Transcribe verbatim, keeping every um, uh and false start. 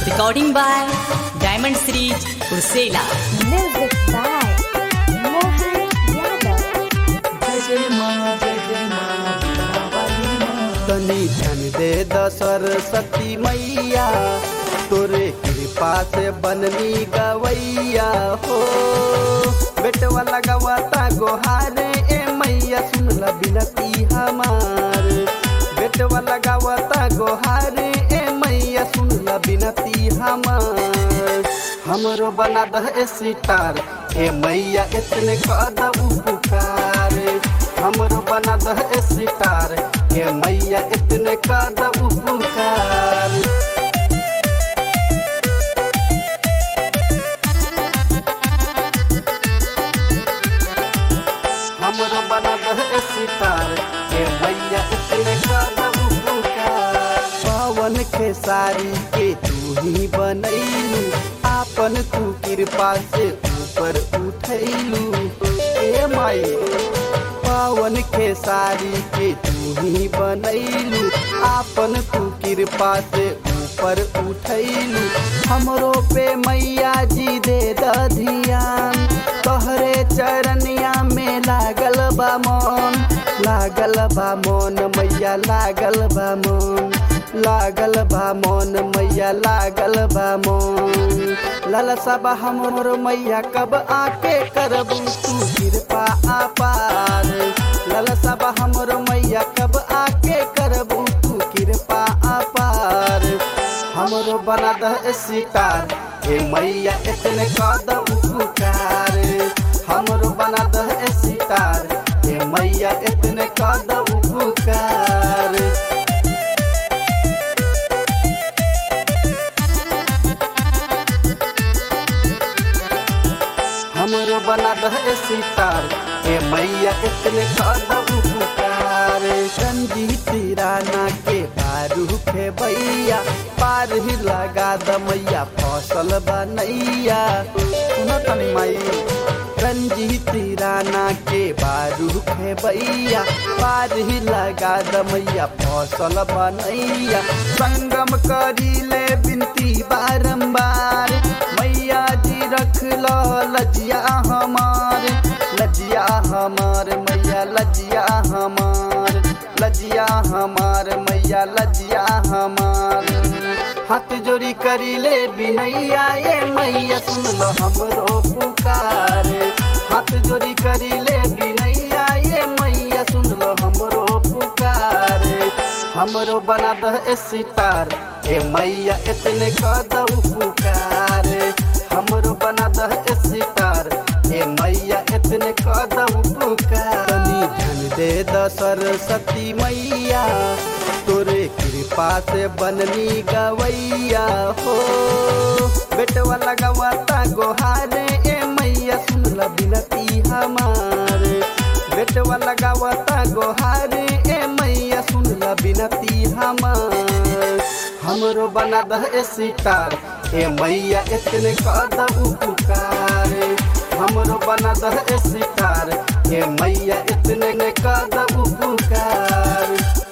Recording by Diamond Series Ursela. Music by Mohan Yadav. तनी धन दे द सरस्वती मैया, तोरे कृपा से बननी गवैया हो। बेटवा लगावता गोहारे ए मैया, सुन ल बिनती हमार। बेटवा लगावता गोहारे ए मैया, सुन ल बिनती हमार। हमरो बना दह सितार ए मैया, इतने कद उपकार। हमरो बना दह सितार ए मैया, इतने कद उपकार। हमरो बना दह सितार ए मैया, इतने कद उपकार। पावन के सारी के तू ही बनैलू, आपन तू कृपा से ऊपर उठैलू ए माई। पावन के सारी के तू ही बनैलू, आपन तू कृपा से ऊपर उठैलू। हमरो पे मैया जी दे द ध्यान, तोहरे चरनिया में लागल बा मन। लागल बा मन मैया, लागल बा मन। लागल बा मन मैया, लागल बा मन। ललसा बा हमरो मैया, कब आके करबू तू कृपा अपार। ललसा बा हमरो मैया, कब आके करबू तू कृपा अपार। हमरो बना दह सितार ए मैया, इतने कद उपकार। हमरो बना दह सितार ए मैया, इतने कद उपकार। हमरो बना दह सितार ए मैया, इतने कद उपकार। रंजीत राना के बारू के भैया, पार ही लगा द मैया, फसल बनैया। सुनो तनी माई, रंजीत राना के बारू के भैया, पार ही लगा द मैया, फसल बनैया। संगम करी ले बिनती बारंबार, मैया जी रख लो लजिया हमार। लजिया हमार मैया, लजिया हमार। लजिया हमार मैया, लजिया हमार। हाथ जोड़ी करी ले बिनैया ये मैया, सुन लो हमरो पुकार। हाथ जोड़ी करी ले बिनैया ये मैया, सुन लो हमरो पुकार। हमरो बना दह सितार ए मैया, इतने कद उपकार। हमरो बना दह सितार ए मैया, इतने कद उपकार। तनी धन दे द सरस्वती मैया, तोरे कृपा से बननी गवैया हो। बेटवा लगावता गोहारे ए मैया, सुन ल बिनती हमार। बेटवा लगावता गोहारे ए मैया, सुन ल बिनती हमार। हमरो बना दह सितार ए मैया, इतने कद उपकार। हमरो बना दह सितार ए मैया, इतने कद उपकार।